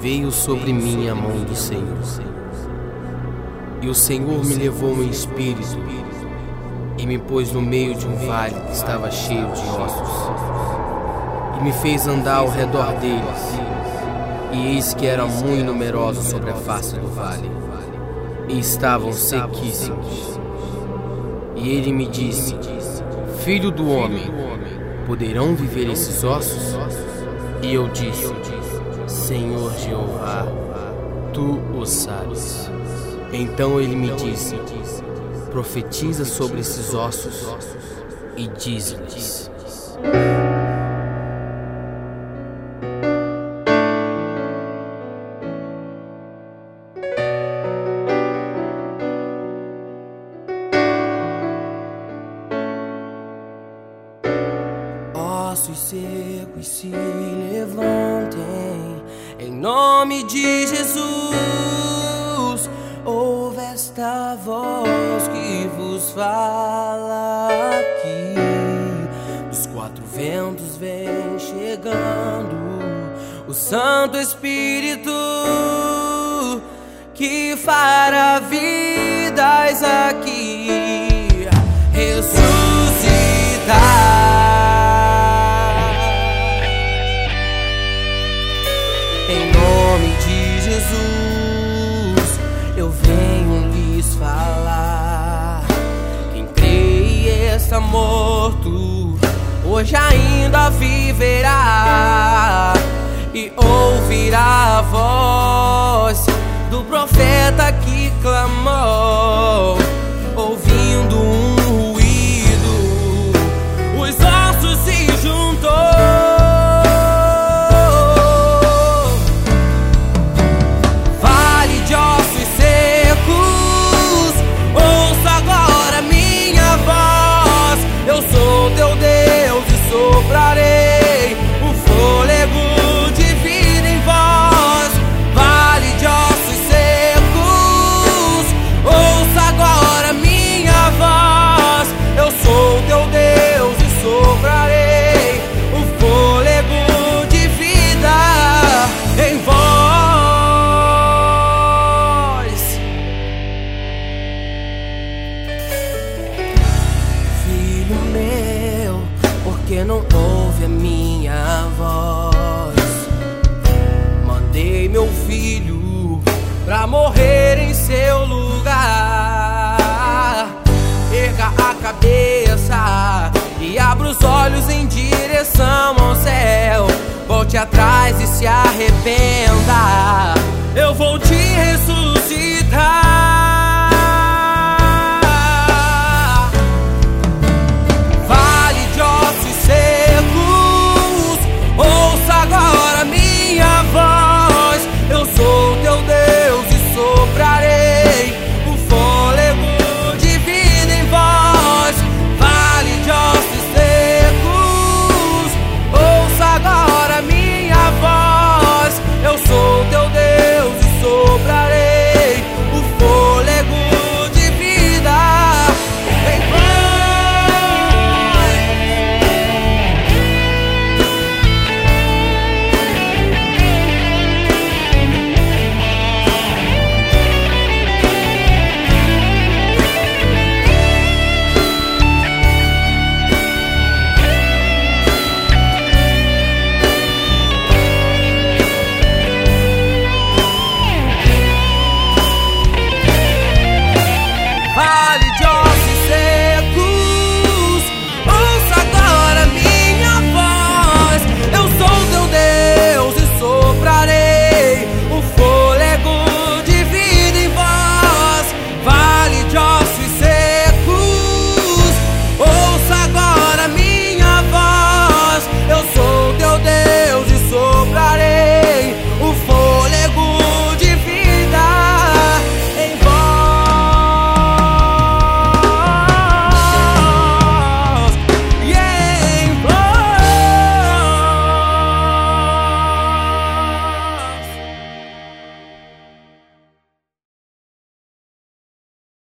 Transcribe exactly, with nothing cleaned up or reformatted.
veio sobre mim a mão do Senhor. E o Senhor me levou em espírito e me pôs no meio de um vale que estava cheio de ossos, e me fez andar ao redor deles, e eis que eram muito numerosos sobre a face do vale, e estavam sequíssimos. E ele me disse: Filho do homem, poderão viver esses ossos? E eu disse: Senhor Jeová, tu o sabes. Então ele me disse: Profetiza sobre esses ossos e diz-lhes: Ossos secos se levantem, em nome de Jesus. Ouve esta voz que vos fala aqui. Dos quatro ventos vem chegando o Santo Espírito, que fará vidas aqui ressuscitar. Em nome de Jesus, eu venho lhes falar. Quem crê e está morto, hoje ainda viverá, e ouvirá a voz do profeta que clamou, ouvindo um ruído, os ossos se juntou. Soprarei o fôlego de vida em vós, vale de ossos secos. Ouça agora minha voz. Eu sou teu Deus e soprarei o fôlego de vida em vós. Filho meu, porque não ouve a minha voz? Mandei meu filho pra morrer em seu lugar. Erga a cabeça e abra os olhos em direção ao céu. Volte atrás e se arrependa. Eu vou